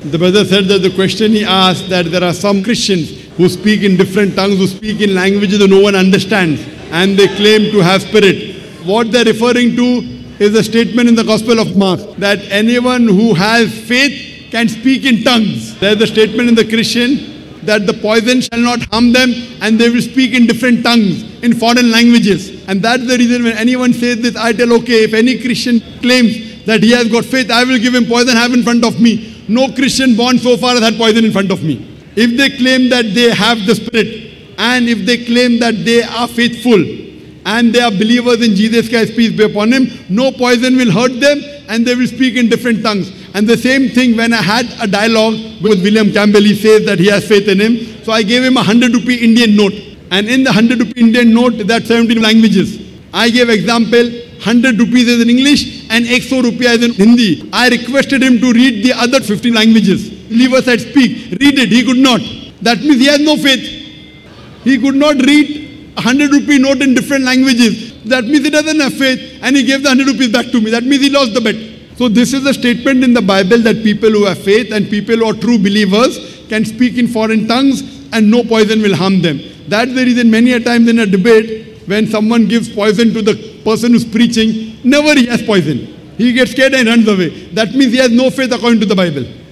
The brother said that the question he asked, that there are some Christians who speak in different tongues, who speak in languages that no one understands, and they claim to have spirit. What they're referring to is a statement in the Gospel of Mark, that anyone who has faith can speak in tongues. There's a statement in the Christian that the poison shall not harm them, and they will speak in different tongues, in foreign languages. And that's the reason when anyone says this, I tell, okay, if any Christian claims that he has got faith, I will give him poison, have in front of me. No Christian born so far has had poison in front of me. If they claim that they have the Spirit, and if they claim that they are faithful, and they are believers in Jesus Christ, peace be upon him, no poison will hurt them, and they will speak in different tongues. And the same thing when I had a dialogue with William Campbell, he says that he has faith in him. So I gave him a 100 rupee Indian note. And in the 100 rupee Indian note, there are 17 languages. I gave example, 100 rupees is in English and 100 rupees is in Hindi. I requested him to read the other 15 languages. Lever said, speak, read it. He could not. That means he has no faith. He could not read a 100 rupee note in different languages. That means he doesn't have faith, and he gave the 100 rupees back to me. That means he lost the bet. So this is a statement in the Bible that people who have faith and people who are true believers can speak in foreign tongues and no poison will harm them. That's the reason many a times in a debate, when someone gives poison to the person who's preaching, never he has poison. He gets scared and runs away. That means he has no faith according to the Bible.